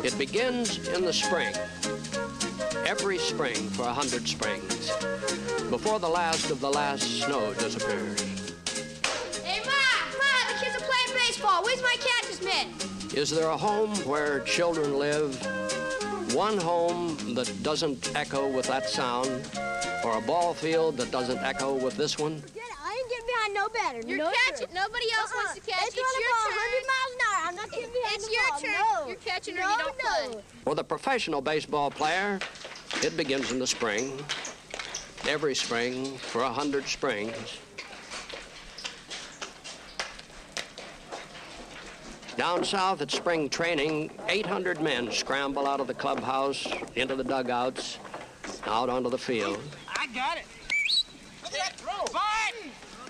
It begins in the spring. Every spring for 100 springs, before the last of the last snow disappears. Hey, Ma, the kids are playing baseball. Where's my catcher's mitt? Is there a home where children live? One home that doesn't echo with that sound, or a ball field that doesn't echo with this one? I ain't getting behind no batter. You're catching. Nobody else wants to catch. It's your turn. 100 miles an hour. I'm not getting behind It's the your ball. turn. No. You're catching or you don't play. For the professional baseball player, it begins in the spring. Every spring for 100 springs. Down south at spring training, 800 men scramble out of the clubhouse, into the dugouts, out onto the field. I got it. Look at that throw. Fine.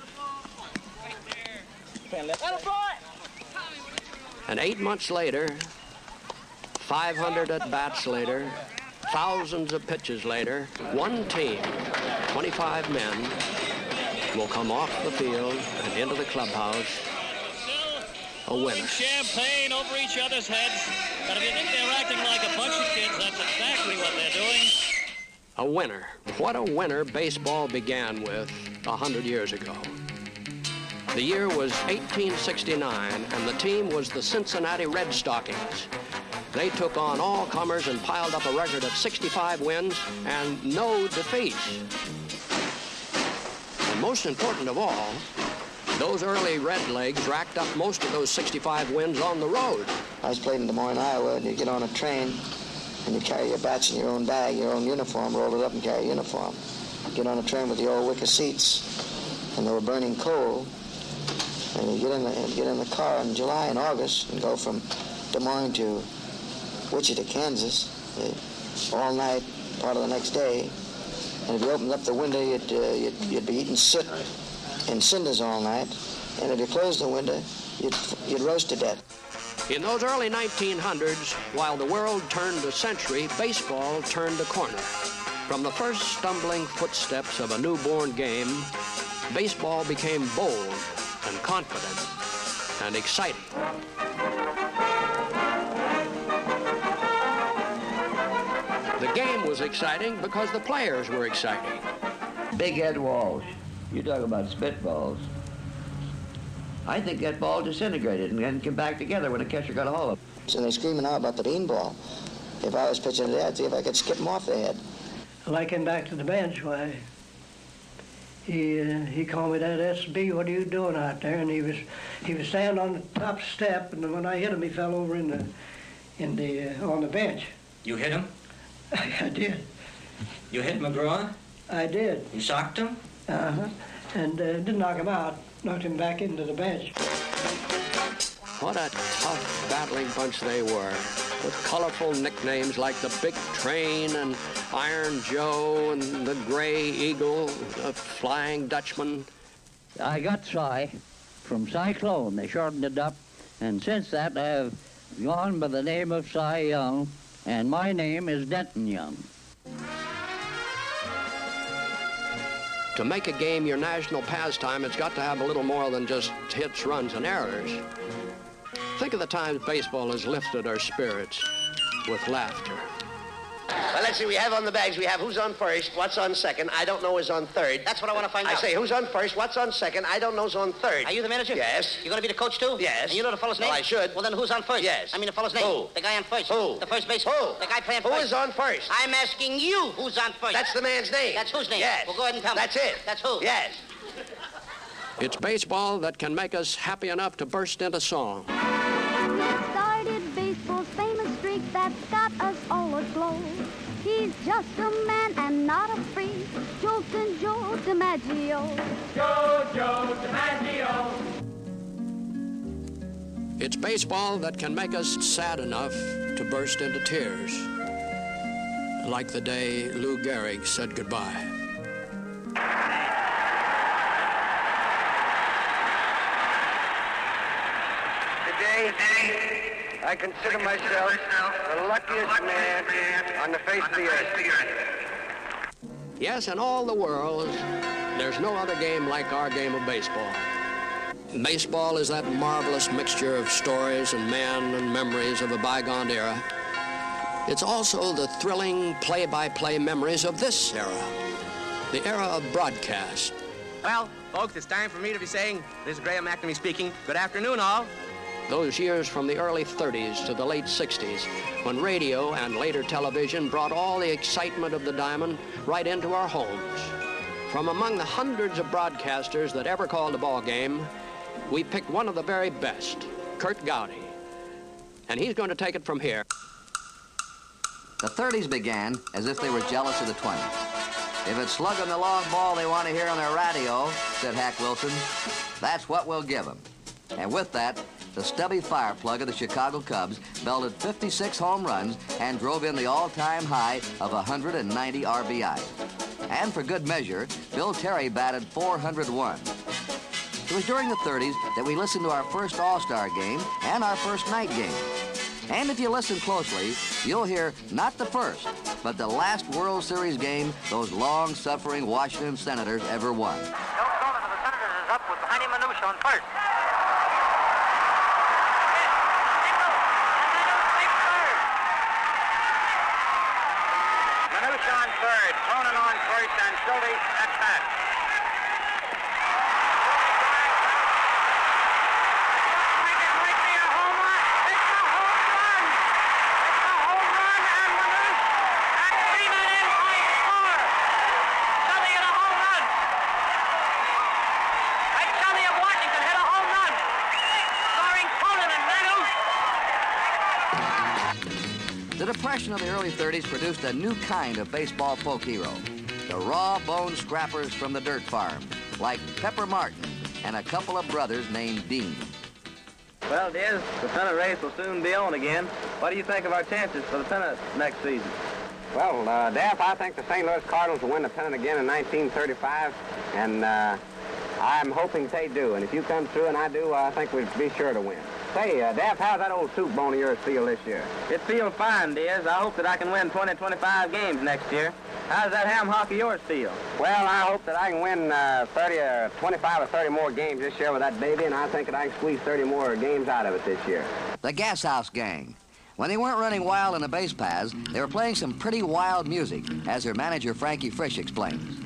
Right there. Let him fly. And 8 months later, 500 at-bats later, thousands of pitches later, one team, 25 men, will come off the field and into the clubhouse a winner. Champagne over each other's heads. But if you think they're acting like a bunch of kids, that's exactly what they're doing. A winner. What a winner baseball began with 100 years ago. The year was 1869, and the team was the Cincinnati Red Stockings. They took on all comers and piled up a record of 65 wins and no defeats. And most important of all, those early Redlegs racked up most of those 65 wins on the road. I was played in Des Moines, Iowa, and you get on a train and you carry your bats in your own bag, your own uniform, roll it up and carry a uniform. Get on a train with the old wicker seats, and they were burning coal. And you get in the car in July and August and go from Des Moines to Wichita, Kansas, all night, part of the next day. And if you opened up the window, you'd be eating soot and cinders all night. And if you closed the window, you'd roast to death. In those early 1900s, while the world turned a century, baseball turned a corner. From the first stumbling footsteps of a newborn game, baseball became bold and confident and exciting. The game was exciting because the players were exciting. Big Ed Walsh, you talk about spitballs. I think that ball disintegrated and then came back together when the catcher got a hold of it. So they're screaming out about the beanball. If I was pitching today, I'd see if I could skip them off the head. When I came back to the bench, why, he called me that SB, what are you doing out there? And he was standing on the top step, and when I hit him, he fell over on the bench. You hit him? I did. You hit McGraw? I did. You socked him? Uh-huh. And didn't knock him out, knocked him back into the bench. What a tough, battling bunch they were, with colorful nicknames like the Big Train and Iron Joe and the Gray Eagle, the Flying Dutchman. I got Cy from Cyclone. They shortened it up, and since that I've gone by the name of Cy Young, and my name is Denton Young. To make a game your national pastime, it's got to have a little more than just hits, runs, and errors. Think of the times baseball has lifted our spirits with laughter. Well, let's see, we have on the bags, we have who's on first, what's on second, I don't know is on third. That's what I want to find out. I say, who's on first, what's on second, I don't know is on third. Are you the manager? Yes. You're going to be the coach, too? Yes. And you know the fellow's name? Well, I should. Well, then who's on first? Yes. I mean the fellow's name. Who? The guy on first. Who? The first baseman. Who? The guy playing Who first. is on first? I'm asking you who's on first. That's the man's name. That's whose name? Yes. Well, go ahead and tell me. That's it. That's who? Yes. It's baseball that can make us happy enough to burst into song. Started baseball's famous streak that's got us all aglow. He's just a man and not a freak. Joltin' Joe DiMaggio. Joe DiMaggio. It's baseball that can make us sad enough to burst into tears. Like the day Lou Gehrig said goodbye. Today, I consider myself the luckiest man on the face of the earth. Yes, in all the world, there's no other game like our game of baseball. Baseball is that marvelous mixture of stories and men and memories of a bygone era. It's also the thrilling play-by-play memories of this era, the era of broadcast. Well, folks, it's time for me to be saying, this is Graham McNamee speaking, good afternoon, all. Those years from the early 30s to the late 60s, when radio and later television brought all the excitement of the diamond right into our homes. From among the hundreds of broadcasters that ever called a ball game, we picked one of the very best, Curt Gowdy. And he's going to take it from here. The 30s began as if they were jealous of the 20s. If it's slugging the long ball they want to hear on their radio, said Hack Wilson, that's what we'll give them. And with that, the stubby fire plug of the Chicago Cubs belted 56 home runs and drove in the all-time high of 190 RBI. And for good measure, Bill Terry batted 401. It was during the 30s that we listened to our first All-Star game and our first night game. And if you listen closely, you'll hear not the first, but the last World Series game those long-suffering Washington Senators ever won. Bill Sullivan of the Senators is up with Heinie Manush on first. Manush on third, Cronin on first, and Schulte at bat. The Depression of the early 30s produced a new kind of baseball folk hero, the raw-boned scrappers from the dirt farm, like Pepper Martin and a couple of brothers named Dean. Well, dears, the pennant race will soon be on again. What do you think of our chances for the pennant next season? Well, Daff, I think the St. Louis Cardinals will win the pennant again in 1935, and I'm hoping they do. And if you come through and I do, I think we'll be sure to win. Say, Daff, how's that old soup bone of yours feel this year? It feels fine, dears. I hope that I can win 20, 25 games next year. How's that ham hock of yours feel? Well, I hope that I can win 30 or 25 or 30 more games this year with that baby, and I think that I can squeeze 30 more games out of it this year. The Gas House Gang. When they weren't running wild in the base paths, they were playing some pretty wild music, as their manager Frankie Frisch explains.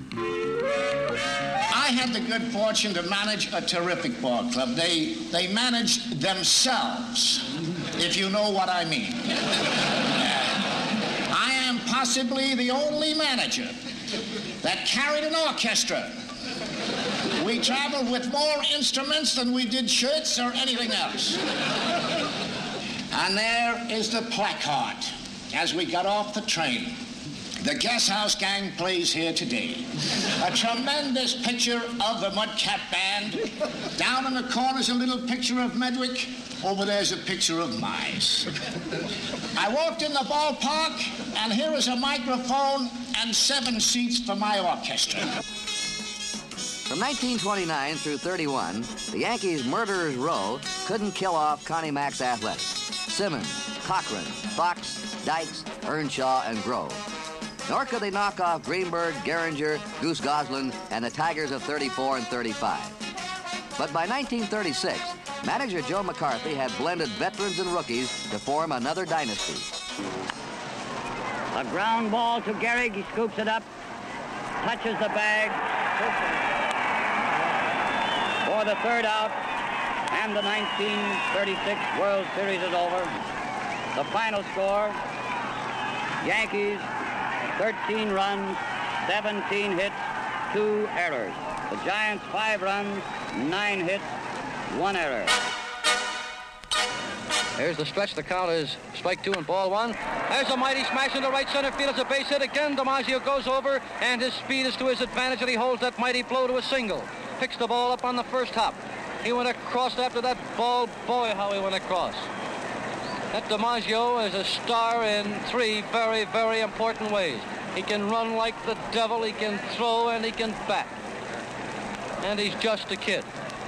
I had the good fortune to manage a terrific ball club. They managed themselves, if you know what I mean. I am possibly the only manager that carried an orchestra. We traveled with more instruments than we did shirts or anything else. And there is the placard as we got off the train. The Gas House Gang plays here today. A tremendous picture of the Mudcat Band. Down in the corner's a little picture of Medwick. Over there's a picture of mice. I walked in the ballpark, and here is a microphone and 7 seats for my orchestra. From 1929 through 31, the Yankees' Murderers Row couldn't kill off Connie Mack's athletics. Simmons, Cochran, Fox, Dykes, Earnshaw, and Grove. Nor could they knock off Greenberg, Gehringer, Goose Goslin, and the Tigers of 34 and 35. But by 1936, manager Joe McCarthy had blended veterans and rookies to form another dynasty. A ground ball to Gehrig. He scoops it up, touches the bag for the third out, and the 1936 World Series is over. The final score, Yankees 13 runs, 17 hits, 2 errors. The Giants 5 runs, 9 hits, 1 error. Here's the stretch. The count is strike 2 and ball 1. There's a mighty smash into right center field. It's a base hit again. DiMaggio goes over, and his speed is to his advantage, and he holds that mighty blow to a single. Picks the ball up on the first hop. He went across after that ball. Boy, how he went across. That DiMaggio is a star in 3 very, very important ways. He can run like the devil, he can throw, and he can bat. And he's just a kid.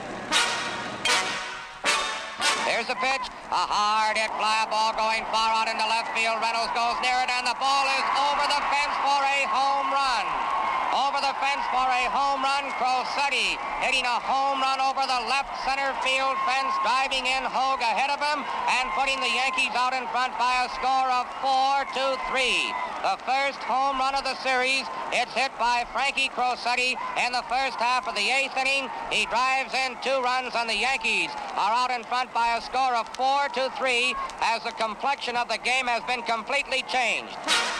Here's the pitch. A hard hit fly ball going far out into left field. Reynolds goes near it, and the ball is over the fence for a home run. Over the fence for a home run. Crosetti hitting a home run over the left center field fence, driving in Hogue ahead of him and putting the Yankees out in front by a score of 4-3. The first home run of the series. It's hit by Frankie Crosetti in the first half of the 8th inning. He drives in 2 runs, and the Yankees are out in front by a score of 4-3 as the complexion of the game has been completely changed.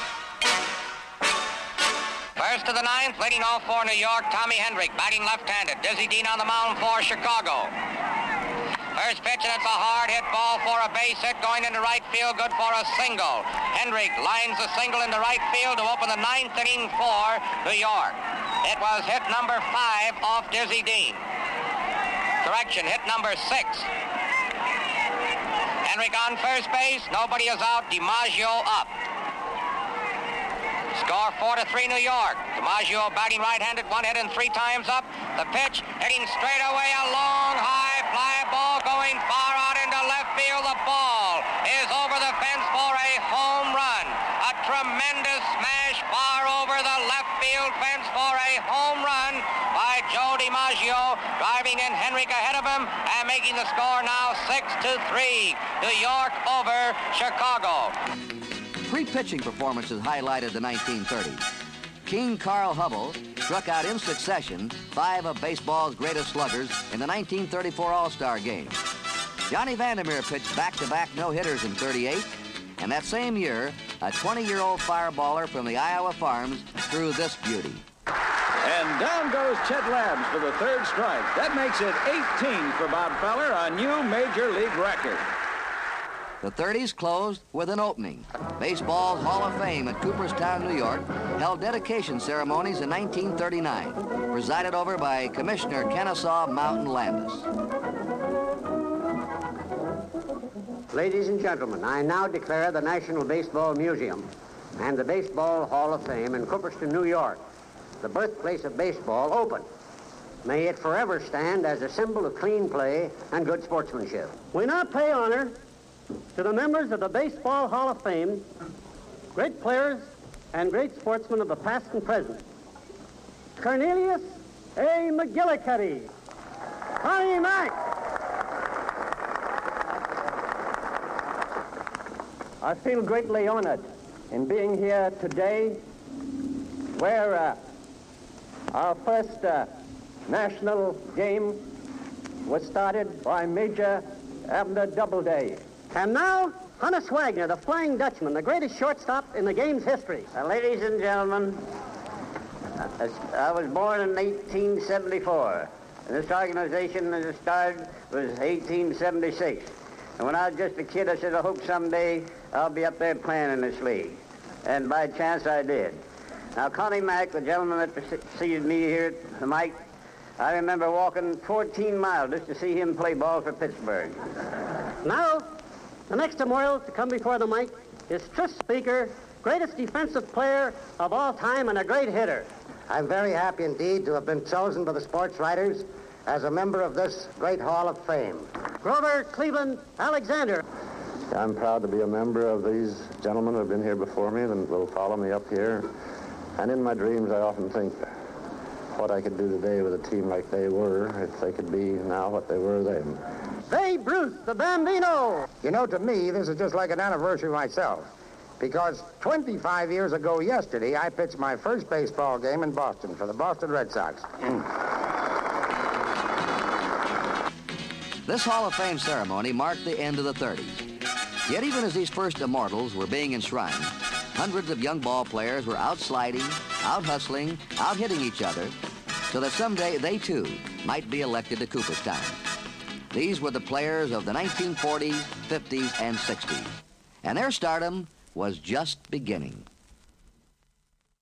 First to the 9th, leading off for New York, Tommy Hendrick, batting left-handed. Dizzy Dean on the mound for Chicago. First pitch, and it's a hard hit ball for a base hit going into right field, good for a single. Hendrick lines the single into right field to open the 9th inning for New York. It was hit number 5 off Dizzy Dean. Correction, hit number 6. Hendrick on first base, nobody is out, DiMaggio up. Score 4-3 New York. DiMaggio batting right-handed, 1 hit and 3 times up. The pitch hitting straight away, a long high fly ball going far out into left field. The ball is over the fence for a home run. A tremendous smash far over the left field fence for a home run by Joe DiMaggio, driving in Hendrick ahead of him and making the score now 6-3. New York over Chicago. 3 pitching performances highlighted the 1930s. King Carl Hubbell struck out in succession 5 of baseball's greatest sluggers in the 1934 All-Star Game. Johnny Vandermeer pitched back-to-back no-hitters in 38, and that same year, a 20-year-old fireballer from the Iowa Farms threw this beauty. And down goes Chet Labs for the 3rd strike. That makes it 18 for Bob Feller, a new Major League record. The 30s closed with an opening. Baseball's Hall of Fame at Cooperstown, New York, held dedication ceremonies in 1939, presided over by Commissioner Kennesaw Mountain Landis. Ladies and gentlemen, I now declare the National Baseball Museum and the Baseball Hall of Fame in Cooperstown, New York, the birthplace of baseball, open. May it forever stand as a symbol of clean play and good sportsmanship. We now pay honor to the members of the Baseball Hall of Fame, great players and great sportsmen of the past and present. Cornelius A. McGillicuddy, Connie Mack. I feel greatly honored in being here today where our first national game was started by Major Abner Doubleday. And now, Hannes Wagner, the Flying Dutchman, the greatest shortstop in the game's history. Ladies and gentlemen, I was born in 1874. And this organization, as it started, was 1876. And when I was just a kid, I said, I hope someday I'll be up there playing in this league. And by chance, I did. Now, Connie Mack, the gentleman that preceded me here at the mic, I remember walking 14 miles just to see him play ball for Pittsburgh. Now, the next memorial to come before the mic is Tris Speaker, greatest defensive player of all time and a great hitter. I'm very happy indeed to have been chosen by the sports writers as a member of this great Hall of Fame. Grover Cleveland Alexander. I'm proud to be a member of these gentlemen who have been here before me and will follow me up here. And in my dreams, I often think what I could do today with a team like they were if they could be now what they were then. Babe Ruth, the Bambino. You know, to me, this is just like an anniversary myself. Because 25 years ago yesterday, I pitched my first baseball game in Boston for the Boston Red Sox. This Hall of Fame ceremony marked the end of the 30s. Yet even as these first immortals were being enshrined, hundreds of young ball players were out sliding, out hustling, out hitting each other, so that someday they too might be elected to Cooperstown. These were the players of the 1940s, 50s, and 60s. And their stardom was just beginning.